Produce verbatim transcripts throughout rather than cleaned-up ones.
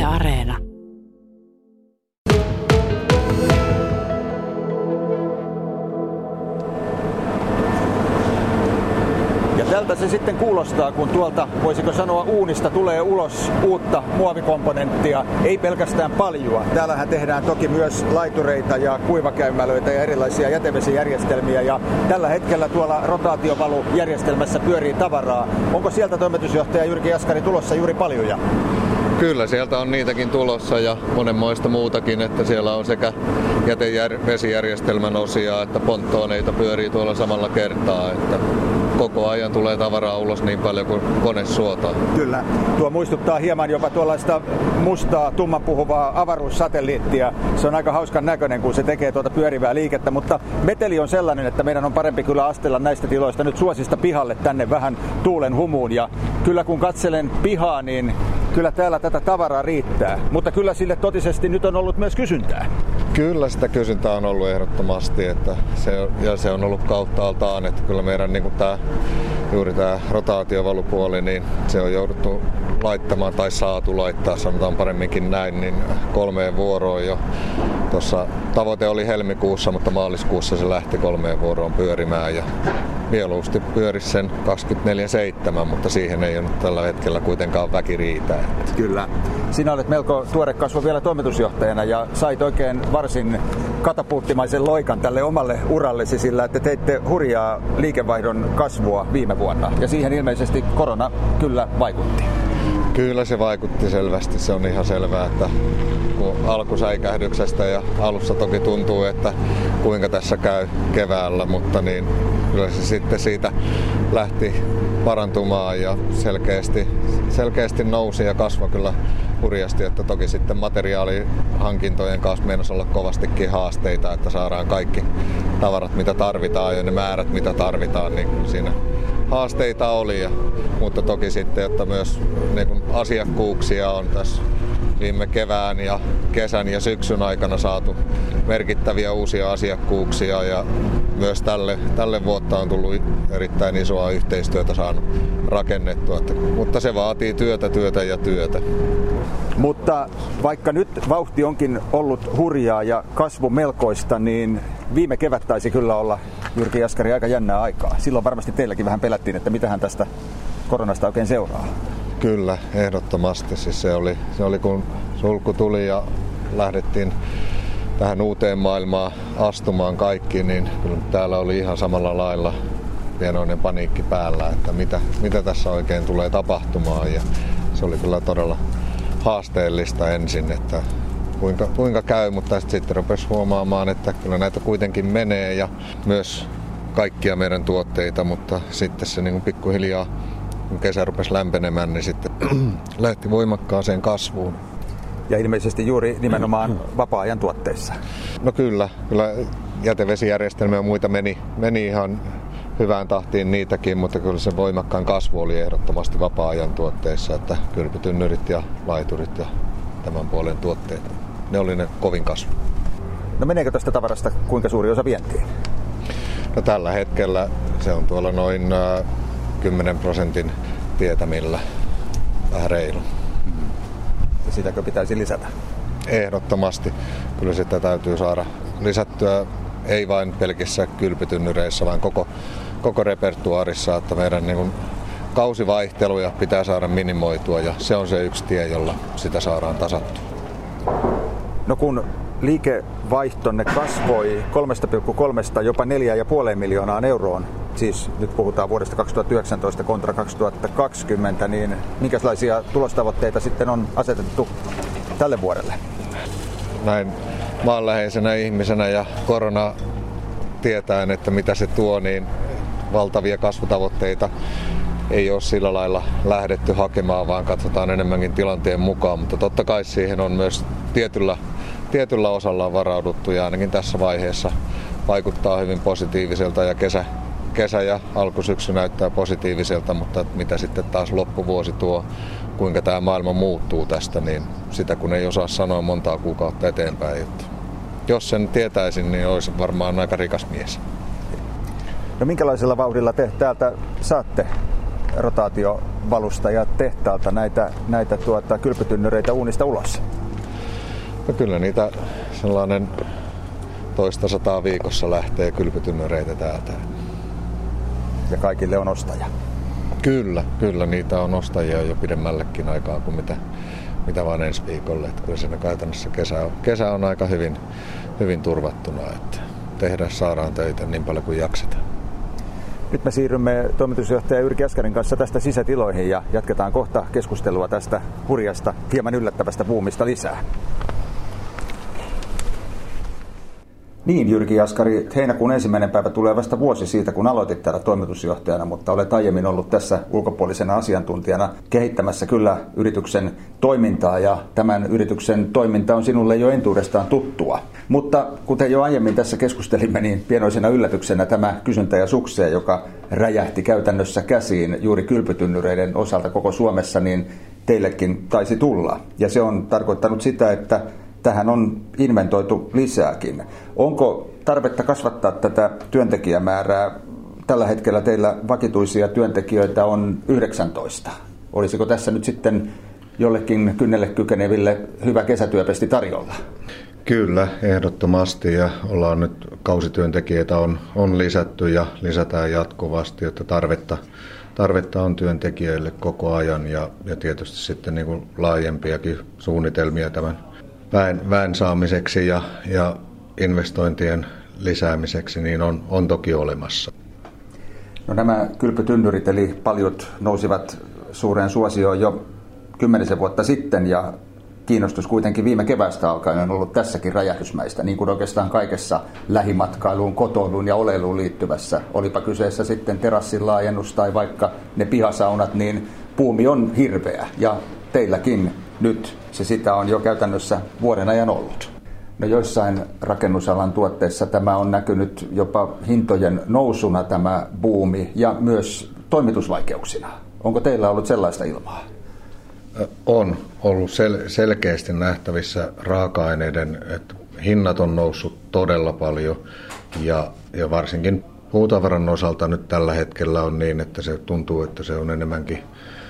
Areena. Ja tältä se sitten kuulostaa, kun tuolta, voisiko sanoa, uunista tulee ulos uutta muovikomponenttia, ei pelkästään paljua. Täällähän tehdään toki myös laitureita ja kuivakäymälöitä ja erilaisia jätevesijärjestelmiä, ja tällä hetkellä tuolla rotaatiovalujärjestelmässä pyörii tavaraa. Onko sieltä toimitusjohtaja Jyrki Jaskari tulossa juuri paljuja? Kyllä, sieltä on niitäkin tulossa ja monenmoista muutakin, että siellä on sekä jätevesijärjestelmän osia että ponttooneita pyörii tuolla samalla kertaa, että koko ajan tulee tavaraa ulos niin paljon kuin kone suotaa. Kyllä. Tuo muistuttaa hieman jopa tuollaista mustaa, tummanpuhuvaa avaruussatelliittia. Se on aika hauskan näköinen, kun se tekee tuota pyörivää liikettä, mutta meteli on sellainen, että meidän on parempi kyllä astella näistä tiloista nyt suosista pihalle tänne vähän tuulen humuun. Ja kyllä kun katselen pihaa, niin kyllä täällä tätä tavaraa riittää, mutta kyllä sille totisesti nyt on ollut myös kysyntää. Kyllä sitä kysyntää on ollut ehdottomasti, että se, ja se on ollut kauttaaltaan, että kyllä meidän niin kuin tämä, juuri tämä rotaatiovalupuoli, niin se on jouduttu laittamaan tai saatu laittaa, sanotaan paremminkin näin, niin kolmeen vuoroon jo. Tuossa tavoite oli helmikuussa, mutta maaliskuussa se lähti kolmeen vuoroon pyörimään ja mieluusti pyörisi sen kaksikymmentäneljä seitsemän, mutta siihen ei ole tällä hetkellä kuitenkaan väki riitä. Kyllä. Sinä olet melko tuore kasvu vielä toimitusjohtajana ja sait oikein varsin katapulttimaisen loikan tälle omalle urallesi sillä, että teitte hurjaa liikevaihdon kasvua viime vuonna ja siihen ilmeisesti korona kyllä vaikutti. Kyllä se vaikutti selvästi, se on ihan selvää, että kun alkusäikähdyksestä ja alussa toki tuntuu, että kuinka tässä käy keväällä, mutta niin kyllä se sitten siitä lähti parantumaan ja selkeästi, selkeästi nousi ja kasvoi kyllä hurjasti, että toki sitten materiaalihankintojen kanssa meinasi olla kovastikin haasteita, että saadaan kaikki tavarat mitä tarvitaan ja ne määrät mitä tarvitaan, niin siinä haasteita oli, ja, mutta toki sitten, että myös niin kun asiakkuuksia on tässä viime kevään ja kesän ja syksyn aikana saatu merkittäviä uusia asiakkuuksia ja myös tälle, tälle vuotta on tullut erittäin isoa yhteistyötä saanut rakennettua, että, mutta se vaatii työtä, työtä ja työtä. Mutta vaikka nyt vauhti onkin ollut hurjaa ja kasvu melkoista, niin viime kevät taisi kyllä olla, Jyrki Jaskari, aika jännää aikaa. Silloin varmasti teilläkin vähän pelättiin, että mitähän tästä koronasta oikein seuraa. Kyllä, ehdottomasti. Siis se, oli, se oli kun sulku tuli ja lähdettiin tähän uuteen maailmaan astumaan kaikki, niin kyllä täällä oli ihan samalla lailla pienoinen paniikki päällä, että mitä, mitä tässä oikein tulee tapahtumaan. Ja se oli kyllä todella haasteellista ensin, että kuinka, kuinka käy, mutta sitten rupesi huomaamaan, että kyllä näitä kuitenkin menee ja myös kaikkia meidän tuotteita, mutta sitten se niin kuin pikkuhiljaa, kun kesä rupesi lämpenemään, niin sitten lähti voimakkaaseen kasvuun. Ja ilmeisesti juuri nimenomaan vapaa-ajan tuotteissa. No kyllä, kyllä jätevesijärjestelmiä ja muita meni, meni ihan hyvään tahtiin niitäkin, mutta kyllä se voimakkaan kasvu oli ehdottomasti vapaa-ajan tuotteissa, että kylpytynnyrit ja laiturit ja tämän puolen tuotteet, ne oli ne kovin kasvu. No meneekö tästä tavarasta kuinka suuri osa vientiin? No tällä hetkellä se on tuolla noin kymmenen prosentin tietämillä, vähän reilu. Ja sitäkö pitäisi lisätä? Ehdottomasti. Kyllä sitä täytyy saada lisättyä, ei vain pelkissä kylpytynnyreissä, vaan koko, koko repertuaarissa, että meidän niin kuin kausivaihteluja pitää saada minimoitua ja se on se yksi tie, jolla sitä saadaan tasattua. No kun liikevaihtonne kasvoi kolmesta pilkku kolmesta jopa neljään pilkku viiteen miljoonaan euroon, siis nyt puhutaan vuodesta kaksituhattayhdeksäntoista kontra kaksituhattakaksikymmentä, niin minkälaisia tulostavoitteita sitten on asetettu tälle vuodelle? Näin maanläheisenä ihmisenä ja korona tietäen, että mitä se tuo, niin valtavia kasvutavoitteita ei ole sillä lailla lähdetty hakemaan, vaan katsotaan enemmänkin tilanteen mukaan, mutta totta kai siihen on myös tietyllä, tietyllä osalla varauduttu ja ainakin tässä vaiheessa vaikuttaa hyvin positiiviselta ja kesä, kesä ja alkusyksy näyttää positiiviselta, mutta mitä sitten taas loppuvuosi tuo, kuinka tämä maailma muuttuu tästä, niin sitä kun ei osaa sanoa montaa kuukautta eteenpäin. Jos sen tietäisin, niin olisi varmaan aika rikas mies. No minkälaisella vauhdilla te täältä saatte rotaatio valusta ja tehtaalta näitä, näitä tuota, kylpytynnyreitä uunista ulos? No kyllä niitä sellainen toista sataa viikossa lähtee kylpytynnyreitä täältä. Ja kaikille on ostaja? Kyllä, kyllä niitä on ostajia jo pidemmällekin aikaa kuin mitä, mitä vaan ensi viikolle. Että kyllä siinä käytännössä kesä on, kesä on aika hyvin, hyvin turvattuna, että tehdä saadaan töitä niin paljon kuin jaksetaan. Nyt me siirrymme toimitusjohtaja Jyrki Jaskarin kanssa tästä sisätiloihin ja jatketaan kohta keskustelua tästä hurjasta, hieman yllättävästä buumista lisää. Niin, Jyrki Jaskari, heinäkuun ensimmäinen päivä tulee vasta vuosi siitä, kun aloitit täällä toimitusjohtajana, mutta olet aiemmin ollut tässä ulkopuolisena asiantuntijana kehittämässä kyllä yrityksen toimintaa, ja tämän yrityksen toiminta on sinulle jo entuudestaan tuttua. Mutta kuten jo aiemmin tässä keskustelimme, niin pienoisena yllätyksenä tämä kysyntä ja suksee, joka räjähti käytännössä käsiin juuri kylpytynnyreiden osalta koko Suomessa, niin teillekin taisi tulla. Ja se on tarkoittanut sitä, että tähän on inventoitu lisääkin. Onko tarvetta kasvattaa tätä työntekijämäärää? Tällä hetkellä teillä vakituisia työntekijöitä on yhdeksäntoista. Olisiko tässä nyt sitten jollekin kynnelle kykeneville hyvä kesätyöpesti tarjolla? Kyllä, ehdottomasti. Ja ollaan nyt kausityöntekijöitä on, on lisätty ja lisätään jatkuvasti, että tarvetta, tarvetta on työntekijöille koko ajan ja, ja tietysti sitten niin kuin laajempiakin suunnitelmia tämän Väen, väen saamiseksi ja, ja investointien lisäämiseksi niin on, on toki olemassa. No nämä kylpytynnyrit eli paljut nousivat suureen suosioon jo kymmenisen vuotta sitten ja kiinnostus kuitenkin viime keväästä alkaen on ollut tässäkin räjähdysmäistä, niin kuin oikeastaan kaikessa lähimatkailuun, kotoiluun ja oleiluun liittyvässä. Olipa kyseessä sitten terassin laajennus tai vaikka ne pihasaunat, niin buumi on hirveä ja teilläkin nyt se sitä on jo käytännössä vuoden ajan ollut. No joissain rakennusalan tuotteissa tämä on näkynyt jopa hintojen nousuna tämä buumi ja myös toimitusvaikeuksina. Onko teillä ollut sellaista ilmaa? On ollut sel- selkeästi nähtävissä raaka-aineiden, että hinnat on noussut todella paljon ja, ja varsinkin puutavaran osalta nyt tällä hetkellä on niin, että se tuntuu, että se on enemmänkin,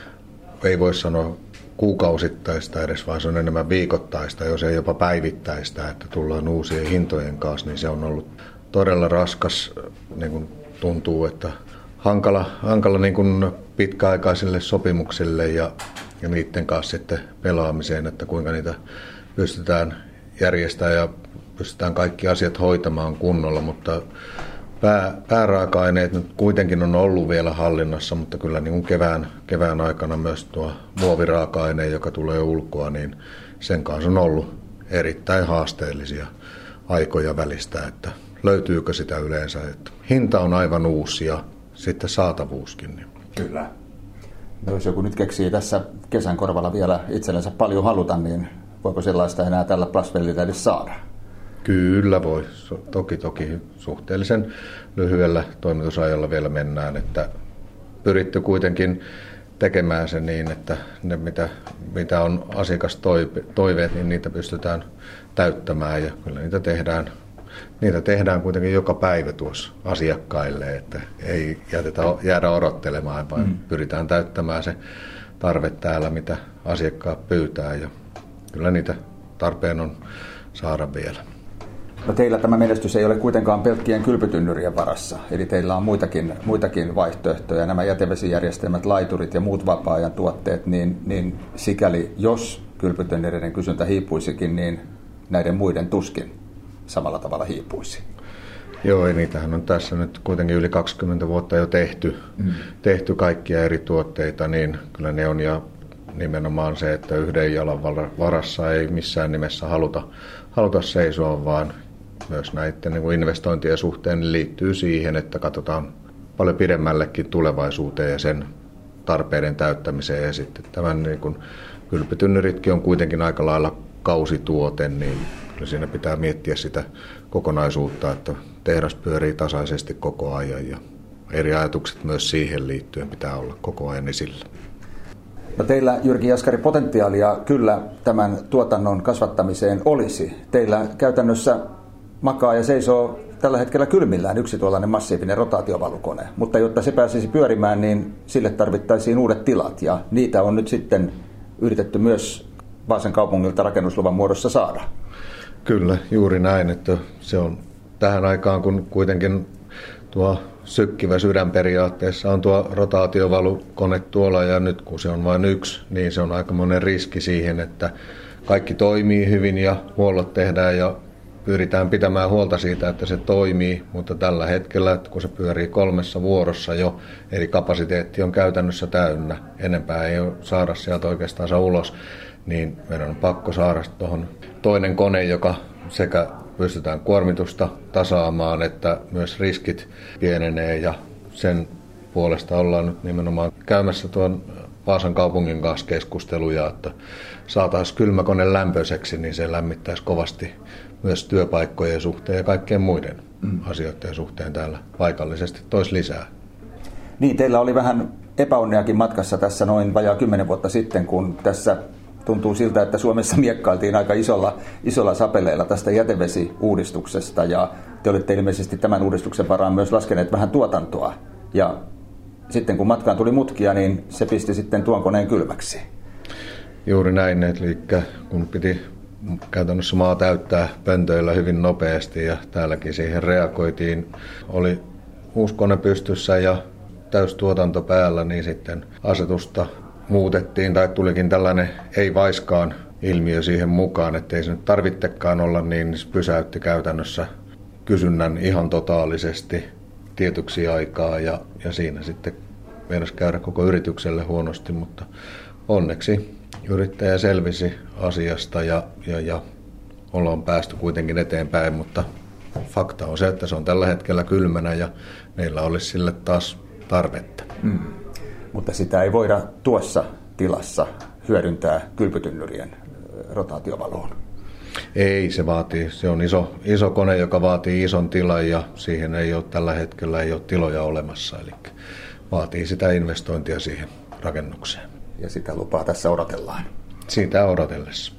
ei voi sanoa kuukausittaista edes, vaan se on enemmän viikoittaista, jos ei jopa päivittäistä, että tullaan uusien hintojen kanssa, niin se on ollut todella raskas, niin kuin tuntuu, että hankala, hankala niin kuin pitkäaikaisille sopimuksille ja, ja niiden kanssa sitten pelaamiseen, että kuinka niitä pystytään järjestämään ja pystytään kaikki asiat hoitamaan kunnolla, mutta Pää, pääraaka-aineet nyt kuitenkin on ollut vielä hallinnassa, mutta kyllä niin kuin kevään, kevään aikana myös tuo muoviraaka-aine, joka tulee ulkoa, niin sen kanssa on ollut erittäin haasteellisia aikoja välistä, että löytyykö sitä yleensä. Että hinta on aivan uusi ja sitten saatavuuskin. Niin. Kyllä. No jos joku nyt keksii tässä kesän korvalla vielä itsellensä paljon haluta, niin voiko sellaista enää tällä Plasvellillä edes saada? Kyllä voi. Toki toki suhteellisen lyhyellä toimitusajalla vielä mennään, että pyritty kuitenkin tekemään se niin, että ne mitä, mitä on asiakastoiveet, niin niitä pystytään täyttämään ja kyllä niitä tehdään, niitä tehdään kuitenkin joka päivä tuossa asiakkaille, että ei jätetä, jäädä odottelemaan, vaan mm. pyritään täyttämään se tarve täällä, mitä asiakkaat pyytää ja kyllä niitä tarpeen on saada vielä. No teillä tämä menestys ei ole kuitenkaan pelkkien kylpytynnyrien varassa, eli teillä on muitakin, muitakin vaihtoehtoja, nämä jätevesijärjestelmät, laiturit ja muut vapaa-ajan tuotteet, niin, niin sikäli jos kylpytynnyreiden kysyntä hiipuisikin, niin näiden muiden tuskin samalla tavalla hiipuisi. Joo, ja niitähän on tässä nyt kuitenkin yli kaksikymmentä vuotta jo tehty, mm. tehty kaikkia eri tuotteita, niin kyllä ne on ja nimenomaan se, että yhden jalan varassa ei missään nimessä haluta, haluta seisoa, vaan myös näiden niin kuin investointien suhteen niin liittyy siihen, että katsotaan paljon pidemmällekin tulevaisuuteen ja sen tarpeiden täyttämiseen. Ja sitten tämän niin kuin kylpytynnyritkin on kuitenkin aika lailla kausituote, niin kyllä siinä pitää miettiä sitä kokonaisuutta, että tehdas pyörii tasaisesti koko ajan ja eri ajatukset myös siihen liittyen pitää olla koko ajan esillä. No teillä, Jyrki Jaskari, potentiaalia kyllä tämän tuotannon kasvattamiseen olisi. Teillä käytännössä makaa ja seisoo tällä hetkellä kylmillään yksi tuollainen massiivinen rotaatiovalukone, mutta jotta se pääsisi pyörimään, niin sille tarvittaisiin uudet tilat, ja niitä on nyt sitten yritetty myös Vaasan kaupungilta rakennusluvan muodossa saada. Kyllä, juuri näin, että se on tähän aikaan, kun kuitenkin tuo sykkivä sydän periaatteessa on tuo rotaatiovalukone tuolla, ja nyt kun se on vain yksi, niin se on aikamoinen riski siihen, että kaikki toimii hyvin ja huollot tehdään ja pyritään pitämään huolta siitä, että se toimii, mutta tällä hetkellä, että kun se pyörii kolmessa vuorossa jo, eli kapasiteetti on käytännössä täynnä, enempää ei saada sieltä oikeastaan ulos, niin meidän on pakko saada tuohon toinen kone, joka sekä pystytään kuormitusta tasaamaan, että myös riskit pienenee, ja sen puolesta ollaan nyt nimenomaan käymässä tuon Vaasan kaupungin kanssa keskusteluja, että saataisiin kylmäkone lämpöiseksi, niin se lämmittäisi kovasti myös työpaikkojen suhteen ja kaikkien muiden mm. asioiden suhteen täällä paikallisesti toisi lisää. Niin, teillä oli vähän epäonneakin matkassa tässä noin vajaa kymmenen vuotta sitten, kun tässä tuntuu siltä, että Suomessa miekkailtiin aika isolla, isolla sapeleilla tästä jätevesiuudistuksesta, ja te olitte ilmeisesti tämän uudistuksen varaan myös laskeneet vähän tuotantoa. Ja sitten kun matkaan tuli mutkia, niin se pisti sitten tuon koneen kylmäksi. Juuri näin, eli kun piti käytännössä maa täyttää pöntöillä hyvin nopeasti ja täälläkin siihen reagoitiin, oli uusi kone pystyssä ja täystuotanto päällä, niin sitten asetusta muutettiin tai tulikin tällainen ei-vaiskaan ilmiö siihen mukaan, ettei se nyt tarvitsekaan olla, niin se pysäytti käytännössä kysynnän ihan totaalisesti tietyksi aikaa ja, ja siinä sitten meinasi käydä koko yritykselle huonosti, mutta onneksi yrittäjä selvisi asiasta ja, ja, ja ollaan päästy kuitenkin eteenpäin, mutta fakta on se, että se on tällä hetkellä kylmänä ja meillä olisi sille taas tarvetta. Mm. Mutta sitä ei voida tuossa tilassa hyödyntää kylpytynnyrien rotaatiovaloon. Ei, se vaatii. Se on iso, iso kone, joka vaatii ison tilan ja siihen ei ole tällä hetkellä ei ole tiloja olemassa. Eli vaatii sitä investointia siihen rakennukseen. Ja sitä lupaa tässä odotellaan. Siitä odotellessa.